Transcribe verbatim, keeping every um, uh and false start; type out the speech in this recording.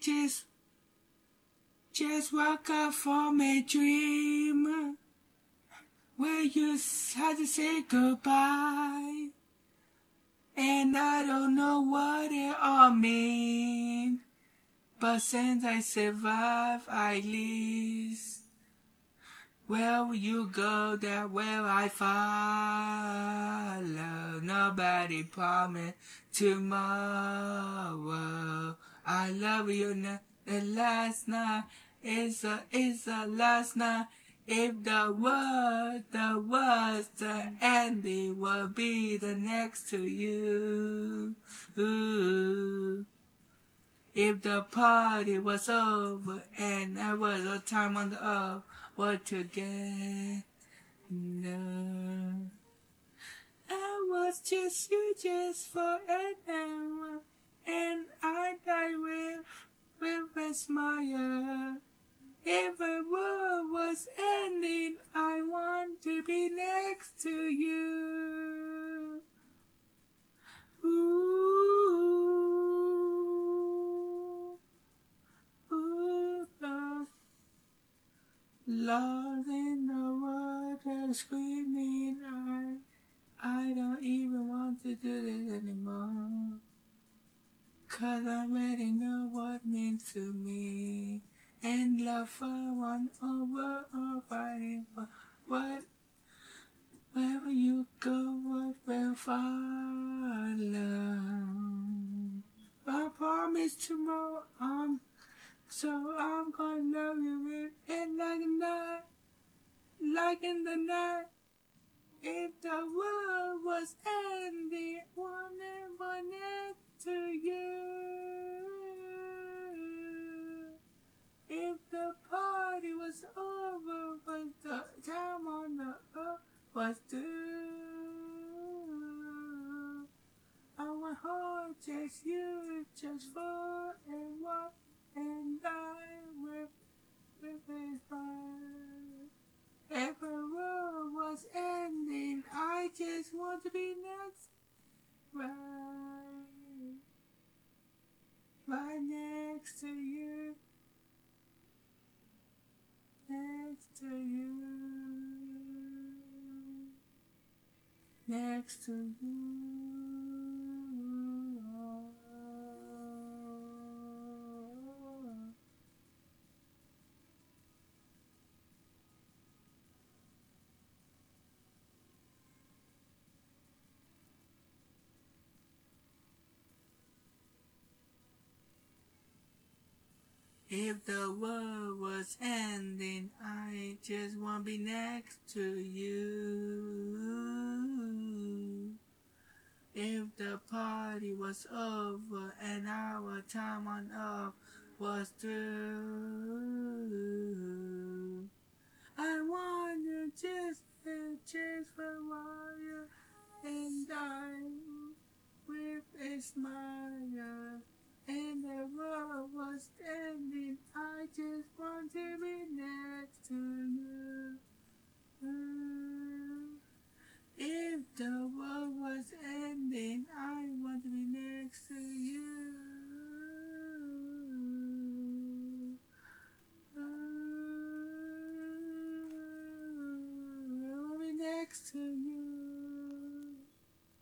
just, just woke up from a dream where you had to say goodbye, and I don't know what it all means, but since I survived, at least. Where will you go, that will I follow. Nobody promised tomorrow. I love you now. The last night is a, is the last night. If the world, the was the ending, will be the next to you. Ooh. If the party was over and there was a time on the earth, what to get? No, I was just you just for an hour, and I died with with a smile. If the world was ending, I want to be next to you. Ooh. Lost in the water, screaming, I, I don't even want to do this anymore. Cause I already know what it means to me. And love for one over or fighting for what? Wherever you go, what will follow? I promise tomorrow I'm So I'm gonna love you with it like a night, like in the night. If the world was ending, one and one next to you. If the party was over, but the time on the earth was through. I want hold just you, just for and what. And I with with his fire. If the world was ending, I just want to be next, right, right next to you, next to you, next to you. If the world was ending, I just want to be next to you. If the party was over and our time on earth was through, I want you just to just for a while and die with a smile.